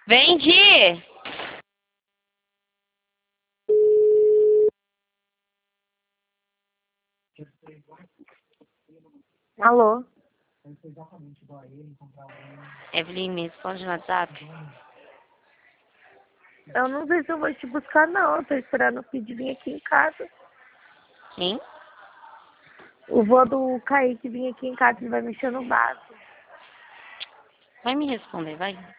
Vendi! Alô? Evelyn, me responde no WhatsApp. Eu não sei se eu vou te buscar, não. Eu tô esperando o Kid vir aqui em casa. Quem? O vô do Kaique vir aqui em casa, ele vai mexer no vaso. Vai me responder, vai.